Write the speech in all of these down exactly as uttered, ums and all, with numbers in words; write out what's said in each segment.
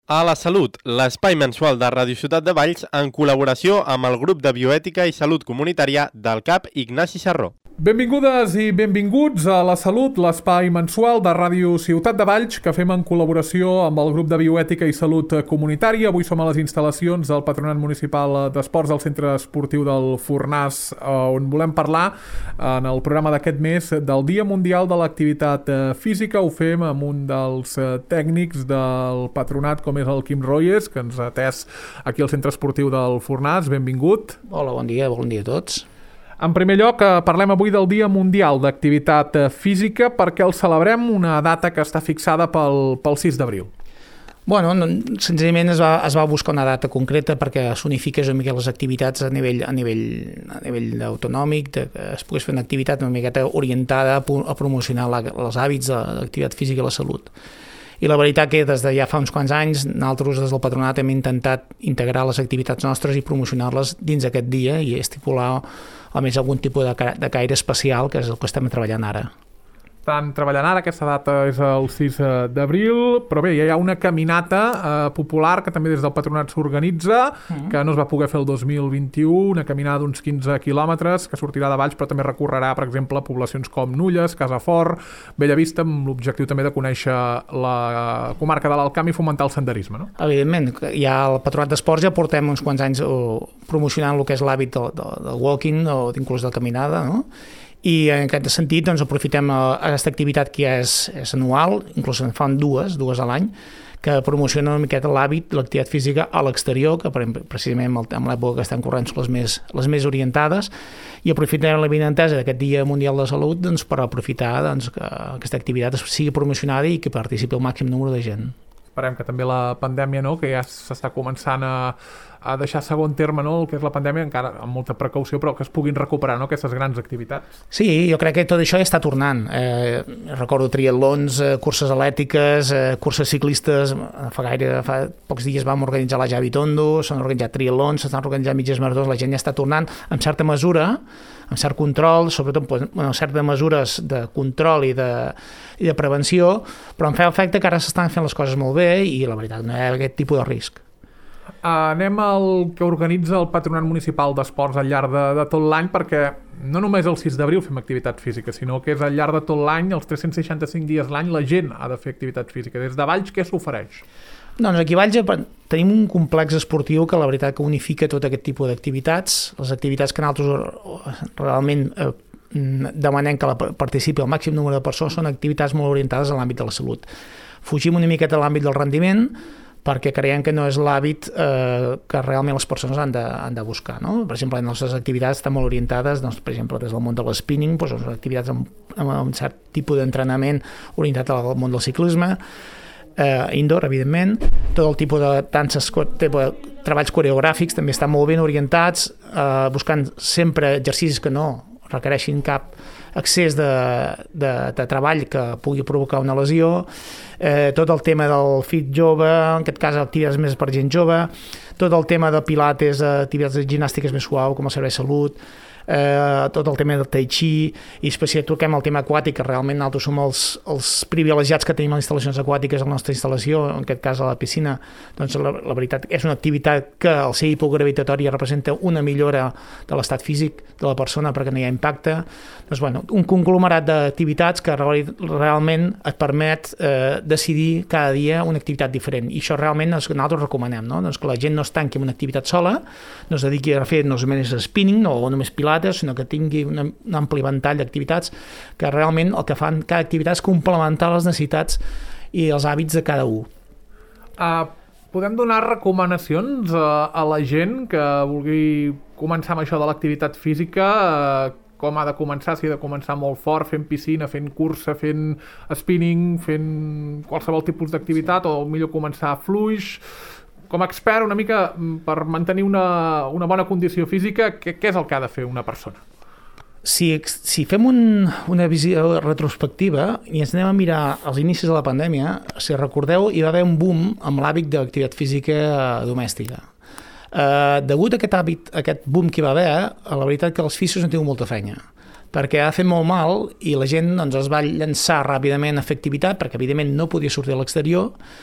A la Salut, l'espai mensual de Ràdio Ciutat de Valls en col·laboració amb el grup de bioètica i salut comunitària del C A P Ignasi Sarró. Benvingudes i benvinguts a La Salut, l'espai mensual de Ràdio Ciutat de Valls que fem en col·laboració amb el grup de bioètica i salut comunitària. Avui som a les instal·lacions del Patronat Municipal d'Esports del Centre Esportiu del Fornàs, on volem parlar en el programa d'aquest mes del Dia Mundial de l'Activitat Física. Ho fem amb un dels tècnics del patronat, com és el Quim Royes, que ens ha atès aquí al Centre Esportiu del Fornàs. Benvingut. Hola, bon dia, bon dia a tots. En primer lloc, parlem avui del Dia Mundial d'Activitat Física, perquè el celebrem una data que està fixada pel, pel sis d'abril. Bueno, no, senzillament es va, es va buscar una data concreta perquè s'unifiqués una mica les activitats a nivell, a nivell, a nivell autonòmic, de, que es pogués fer una activitat una miqueta orientada a, a promocionar la, els hàbits de l'activitat física i la salut. I la veritat que des de ja fa uns quants anys nosaltres des del patronat hem intentat integrar les activitats nostres i promocionar-les dins aquest dia i estipular a més algun tipus de, ca de caire especial, que és el que estem treballant ara. Estan treballant ara, aquesta data és el sis d'abril, però bé, ja hi ha una caminata eh, popular que també des del patronat s'organitza, mm. que no es va poder fer el dos mil vint-i-u, una caminada d'uns quinze quilòmetres que sortirà de Valls, però també recorrerà, per exemple, poblacions com Nulles, Casafort, Bellavista, amb l'objectiu també de conèixer la comarca de l'Alt Camp i fomentar el senderisme, no? Evidentment, ja al patronat d'esports ja portem uns quants anys oh, promocionant el que és l'hàbit del, del, del walking o inclús de caminada, no? I en aquest sentit doncs, aprofitem aquesta activitat que ja és, és anual, inclús en fan dues, dues a l'any, que promociona una miqueta l'hàbit de l'activitat física a l'exterior, que precisament en l'època que estan corrent són les més, les més orientades, i aprofitem la benentesa d'aquest Dia Mundial de Salut doncs, per aprofitar doncs, que aquesta activitat sigui promocionada i que participi el màxim número de gent. Esperem que també la pandèmia, no, que ja s'està començant a, a deixar segon terme, no, el que és la pandèmia, encara amb molta precaució, però que es puguin recuperar, no, aquestes grans activitats. Sí, jo crec que tot això ja està tornant. Eh, recordo triatlons, eh, curses atlètiques, eh, curses ciclistes. Fa gaire, fa pocs dies vam organitzar la Javi Tondo, s'han organitzat triatlons, s'estan organitzant mitges maratons, la gent ja està tornant amb certa mesura, amb cert control, sobretot amb certes mesures de control i de, i de prevenció, però em fa efecte que ara s'estan fent les coses molt bé i la veritat no hi ha aquest tipus de risc. Uh, anem al que organitza el Patronat Municipal d'Esports al llarg de, de tot l'any, perquè no només el sis d'abril fem activitat física, sinó que és al llarg de tot l'any, els tres-cents seixanta-cinc dies l'any, la gent ha de fer activitat física. Des de Valls, què s'ofereix? Doncs aquí a Valls tenim un complex esportiu que la veritat que unifica tot aquest tipus d'activitats, les activitats que nosaltres realment eh, demanem que la participi el màxim número de persones són activitats molt orientades a l'àmbit de la salut. Fugim una miqueta de l'àmbit del rendiment perquè creiem que no és l'hàbit eh, que realment les persones han de, han de buscar. No? Per exemple, les nostres activitats estan molt orientades, doncs, per exemple, des del món de l'spinning, doncs, són activitats amb, amb un cert tipus d'entrenament orientat al món del ciclisme, eh, indoor, evidentment, tot el tipus de danses, tipus de treballs coreogràfics també estan molt ben orientats, eh, buscant sempre exercicis que no requereixin cap excés de, de, de treball que pugui provocar una lesió, eh, tot el tema del fit jove, en aquest cas activitats més per gent jove, tot el tema de pilates, activitats de gimnàstiques més suau com el servei de salut, eh, tot el tema del tai chi, i especialment toquem el tema aquàtic, que realment nosaltres som els, els privilegiats que tenim a les instal·lacions aquàtiques a la nostra instal·lació, en aquest cas a la piscina. Doncs la, la veritat és una activitat que el ser hipogravitatori representa una millora de l'estat físic de la persona perquè no hi ha impacte. Doncs, bueno, un conglomerat d'activitats que realment et permet eh, decidir cada dia una activitat diferent, i això realment és que nosaltres recomanem, no? Doncs que la gent no es tanqui en una activitat sola, no es dediqui a fer no només spinning no, o només pilates, sinó que tingui una, un ampli ventall d'activitats que realment el que fan cada activitat és complementar les necessitats i els hàbits de cada un. Uh, podem donar recomanacions a, a la gent que vulgui començar amb això de l'activitat física, uh, com ha de començar, si ha de començar molt fort, fent piscina, fent cursa, fent spinning, fent qualsevol tipus d'activitat, o millor començar fluix. Com a expert, una mica per mantenir una, una bona condició física, què, què és el que ha de fer una persona? Si, si fem un, una visió retrospectiva i ens anem a mirar als inicis de la pandèmia, si recordeu, hi va haver un boom amb l'hàbit d'activitat física domèstica. Eh, degut a aquest hàbit, a aquest boom que hi va haver, la veritat que els fisios han tingut molta feina, perquè ha fet molt mal i la gent doncs, es va llançar ràpidament a fer activitat perquè evidentment no podia sortir a l'exterior,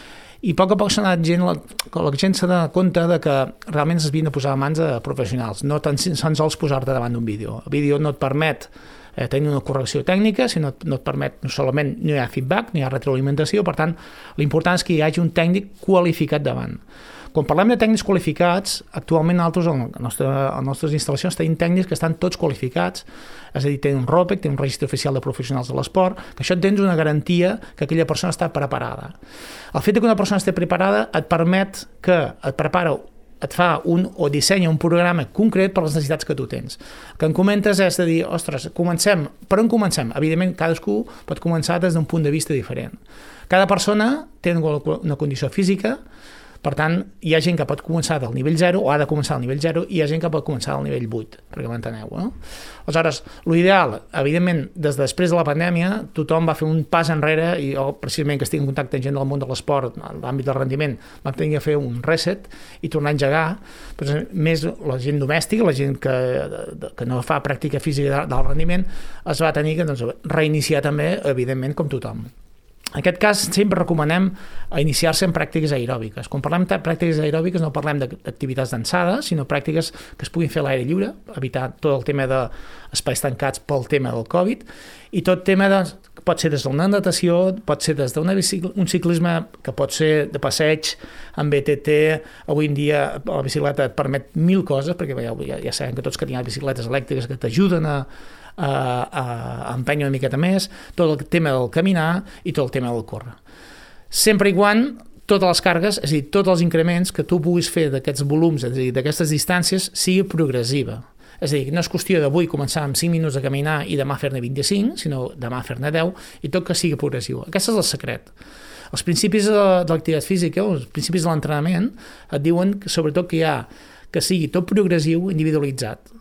I a poc a poc s'ha anat gent, la, la gent s'ha donat compte de que realment s'havien de posar a mans de professionals, no tan sols posar-te davant d'un vídeo. El vídeo no et permet eh, tenir una correcció tècnica, sinó no et permet, no solament no hi ha feedback, no hi ha retroalimentació, per tant, l'important és que hi hagi un tècnic qualificat davant. Quan parlem de tècnics qualificats, actualment nosaltres, en les nostres, en les nostres instal·lacions, tenim tècnics que estan tots qualificats, és a dir, tenen un R O P E C, tenen un registre oficial de professionals de l'esport, que això et tens una garantia que aquella persona està preparada. El fet que una persona estigui preparada et permet que et prepara et fa un, o dissenya un programa concret per les necessitats que tu tens. El que em comentes és de dir, ostres, comencem, per on comencem? Evidentment, cadascú pot començar des d'un punt de vista diferent. Cada persona té una condició física, per tant, hi ha gent que pot començar del nivell zero, o ha de començar al nivell zero, i hi ha gent que pot començar al nivell vuit, perquè m'enteneu, no? Aleshores, l'ideal, evidentment, des de després de la pandèmia, tothom va fer un pas enrere, i jo, precisament, que estic en contacte amb gent del món de l'esport, en l'àmbit del rendiment, vam tenir que fer un reset i tornar a engegar, però més la gent domèstica, la gent que, que no fa pràctica física del rendiment, es va tenir que doncs, reiniciar també, evidentment, com tothom. En aquest cas, sempre recomanem iniciar-se en pràctiques aeròbiques. Quan parlem de pràctiques aeròbiques no parlem d'activitats d'ensada, sinó pràctiques que es puguin fer a l'aire lliure, evitar tot el tema d'espais tancats pel tema del Covid, i tot tema de, pot ser des d'una natació, pot ser des d'un ciclisme que pot ser de passeig, amb B T T, avui en dia la bicicleta et permet mil coses, perquè ja, ja sabem que tots que tinguem bicicletes elèctriques que t'ajuden a A, a, a empènyer una miqueta més, tot el tema del caminar i tot el tema del córrer. Sempre i quan totes les cargues, és a dir, tots els increments que tu puguis fer d'aquests volums, és a dir, d'aquestes distàncies, sigui progressiva. És a dir, no és qüestió d'avui començar amb cinc minuts de caminar i demà fer-ne vint-i-cinc, sinó demà fer-ne deu, i tot que sigui progressiu. Aquest és el secret. Els principis de, de l'activitat física, els principis de l'entrenament, et diuen que sobretot que hi ha que sigui tot progressiu, individualitzat.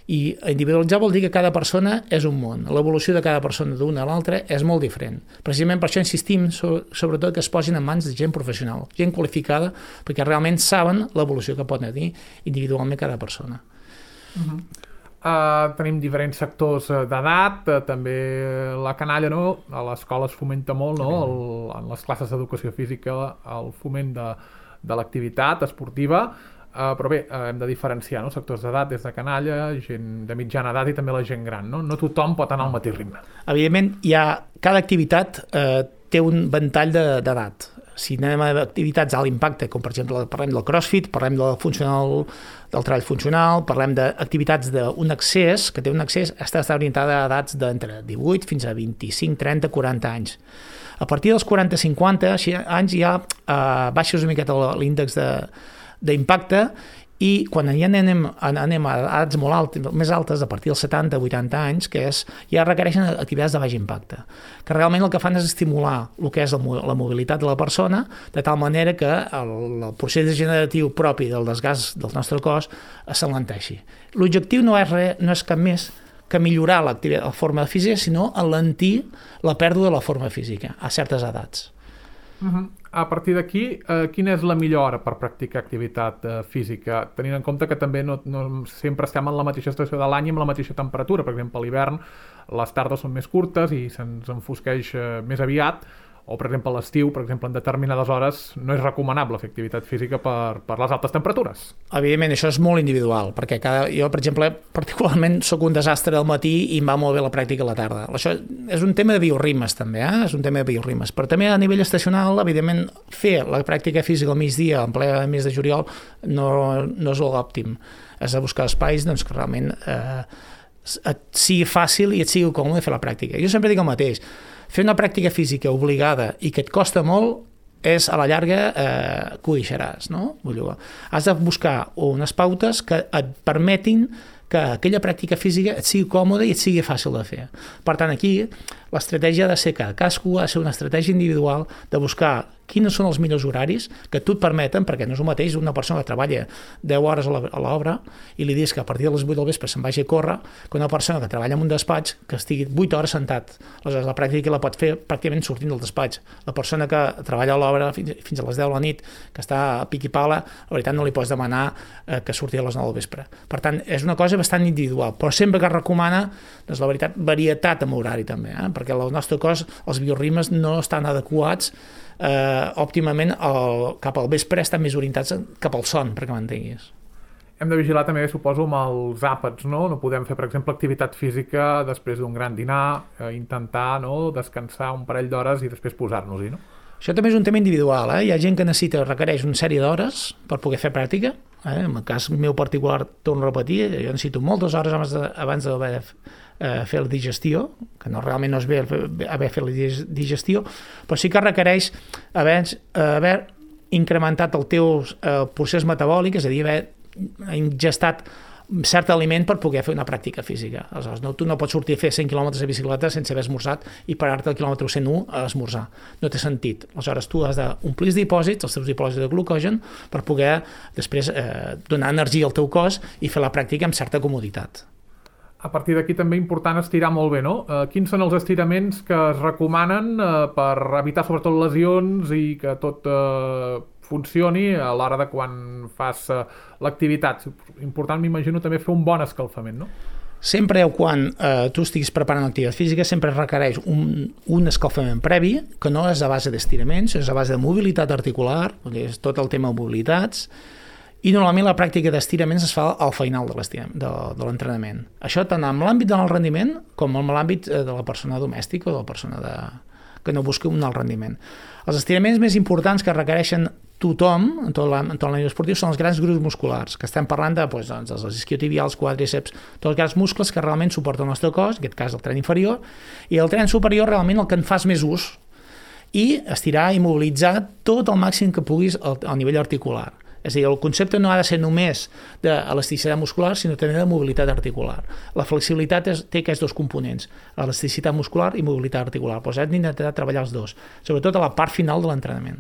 I individualitzar vol dir que cada persona és un món. L'evolució de cada persona d'una a l'altra és molt diferent. Precisament per això insistim sobretot que es posin en mans de gent professional, gent qualificada, perquè realment saben l'evolució que pot tenir individualment cada persona. Uh-huh. Uh, tenim diferents sectors d'edat, uh, també la canalla, no? A l'escola es fomenta molt, no? El, en les classes d'educació física, el foment de, de l'activitat esportiva. Uh, però bé, uh, hem de diferenciar, no? Sectors d'edat des de canalla, gent de mitjana edat i també la gent gran, no? No tothom pot anar al mateix ritme. Evidentment, hi ha, cada activitat eh, té un ventall d'edat. Si anem a activitats d'alt impacte, com per exemple parlem del crossfit, parlem del, funcional, del treball funcional, parlem d'activitats d'un accés, que té un accés, està, està orientada a edats d'entre divuit fins a vint-i-cinc, trenta, quaranta anys. A partir dels quaranta cinquanta anys ja eh, baixes una miqueta l'índex de d'impacte i quan ja anem, anem a edats molt altes, més altes, a partir dels setanta vuitanta anys, que és, ja requereixen activitats de baix impacte, que realment el que fan és estimular el que és la mobilitat de la persona, de tal manera que el, el procés degeneratiu propi del desgast del nostre cos s'alenteixi. L'objectiu no és res, no és cap més que millorar l'activitat, la forma física, sinó alentir la pèrdua de la forma física a certes edats. Uh-huh. A partir d'aquí, eh, quina és la millor hora per practicar activitat eh, física? Tenint en compte que també no, no sempre estem en la mateixa estació de l'any i amb la mateixa temperatura. Per exemple, a l'hivern les tardes són més curtes i se'ns enfosqueix eh, més aviat, o per exemple a l'estiu, per exemple, en determinades hores no és recomanable fer activitat física per, per les altes temperatures. Evidentment, això és molt individual, perquè cada, jo, per exemple, particularment sóc un desastre al matí i em va molt bé la pràctica a la tarda. Això és un tema de bioritmes, també, eh? És un tema de bioritmes. Però també a nivell estacional, evidentment, fer la pràctica física al migdia, en ple mes de juliol, no, no és l'òptim. Has de buscar espais doncs, que realment eh, et sigui fàcil i et sigui còmode fer la pràctica. Jo sempre dic el mateix, fer una pràctica física obligada i que et costa molt és a la llarga eh, que ho deixaràs, no? Vull dir, has de buscar unes pautes que et permetin que aquella pràctica física et sigui còmoda i et sigui fàcil de fer. Per tant, aquí l'estratègia ha de ser que cadascú ha de ser una estratègia individual de buscar quins són els millors horaris que tu et permeten, perquè no és el mateix una persona que treballa deu hores a l'obra i li dius que a partir de les vuit del vespre se'n vagi a córrer, que una persona que treballa en un despatx que estigui vuit hores sentat. Aleshores, la pràctica la pot fer pràcticament sortint del despatx. La persona que treballa a l'obra fins, fins a les deu de la nit, que està a pic i pala, la veritat no li pots demanar eh, que surti a les nou del vespre. Per tant, és una cosa bastant individual, però sempre que es recomana, doncs la veritat, varietat amb horari també, eh? Perquè el nostre cos, els bioritmes no estan adequats eh, òptimament el, cap al vespre estan més orientats cap al son, perquè m'entenguis. Hem de vigilar també, suposo, amb els àpats, no? No podem fer, per exemple, activitat física després d'un gran dinar, eh, intentar, no?, descansar un parell d'hores i després posar-nos-hi, no? Això també és un tema individual, eh? Hi ha gent que necessita, requereix una sèrie d'hores per poder fer pràctica. Eh? En el cas meu particular, torno a repetir, jo necessito moltes hores abans de, abans d'haver eh, fer la digestió, que no realment no és bé haver fet la digestió, però sí que requereix haver, haver incrementat el teu eh, procés metabòlic, és a dir, haver ingestat cert aliment per poder fer una pràctica física. Aleshores, no, tu no pots sortir a fer cent quilòmetres de bicicleta sense haver esmorzat i parar-te al quilòmetre cent u a esmorzar. No té sentit. Aleshores, tu has d'omplir els dipòsits, els teus dipòsits de glucogen, per poder després eh, donar energia al teu cos i fer la pràctica amb certa comoditat. A partir d'aquí també important estirar molt bé, no? Eh, quins són els estiraments que es recomanen eh, per evitar sobretot lesions i que tot eh, funcioni a l'hora de quan fas eh, l'activitat? Important, m'imagino, també fer un bon escalfament, no? Sempre quan eh, tu estiguis preparant l'activitat física sempre requereix un, un escalfament previ, que no és a base d'estiraments, és a base de mobilitat articular, és tot el tema de mobilitats, i normalment la pràctica d'estiraments es fa al final de l'entrenament. Això tant en l'àmbit del rendiment com en l'àmbit de la persona domèstica o de la persona de... que no busca un alt rendiment. Els estiraments més importants que requereixen tothom, en tot l'àmbit esportiu, són els grans grups musculars, que estem parlant de, doncs, dels isquiotibials, quàdriceps, tots els grans muscles que realment suporten el nostre cos, en aquest cas el tren inferior, i el tren superior realment el que en fas més ús, i estirar i mobilitzar tot el màxim que puguis al, al nivell articular. És a dir, el concepte no ha de ser només d'elasticitat muscular, sinó també de mobilitat articular. La flexibilitat és, té aquests dos components, elasticitat muscular i mobilitat articular. Doncs hem d'intentar treballar els dos, sobretot a la part final de l'entrenament.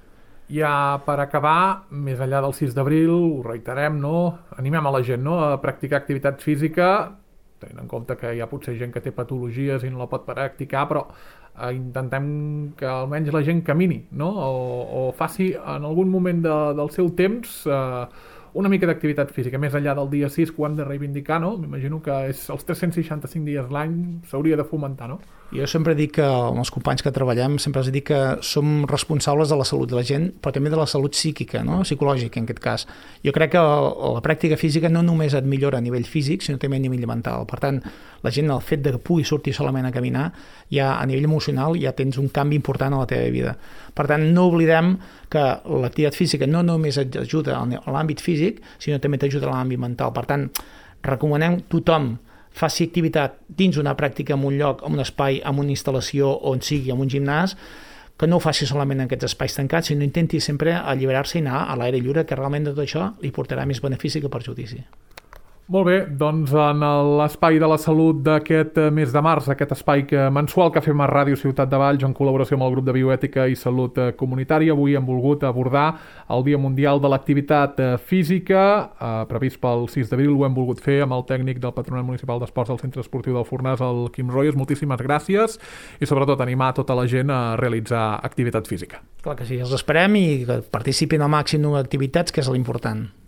Ja per acabar, més enllà del sis d'abril, ho reiterem, no? Animem a la gent, no?, a practicar activitat física, tenint en compte que hi ha potser gent que té patologies i no la pot practicar, però eh, intentem que almenys la gent camini, no?, o, o faci en algun moment de, del seu temps eh, una mica d'activitat física, més enllà del dia sis que ho hem de reivindicar, no? M'imagino que és els tres-cents seixanta-cinc dies l'any s'hauria de fomentar, no? Jo sempre dic que amb els companys que treballem sempre els dic que som responsables de la salut de la gent, però també de la salut psíquica, no?, psicològica en aquest cas. Jo crec que la pràctica física no només et millora a nivell físic, sinó també a nivell mental. Per tant, la gent, el fet de que pugui sortir solament a caminar, ja a nivell emocional ja tens un canvi important a la teva vida. Per tant, no oblidem que l'activitat física no només et ajuda a l'àmbit físic, sinó també t'ajuda a l'àmbit mental. Per tant, recomanem tothom faci activitat dins una pràctica en un lloc, en un espai, en una instal·lació, on sigui, en un gimnàs, que no ho faci solament en aquests espais tancats, sinó intenti sempre alliberar-se i anar a l'aire lliure, que realment tot això li portarà més benefici que perjudici. Molt bé, doncs en l'espai de la salut d'aquest mes de març, aquest espai mensual que fem a Ràdio Ciutat de Valls en col·laboració amb el grup de Bioètica i Salut Comunitària, avui hem volgut abordar el Dia Mundial de l'Activitat Física, eh, previst pel sis d'abril, ho hem volgut fer amb el tècnic del Patronat Municipal d'Esports del Centre Esportiu del Fornàs, el Quim Royes. Moltíssimes gràcies i sobretot animar tota la gent a realitzar activitat física. Clar que sí, els esperem i que participin al màxim d'activitats, que és l'important.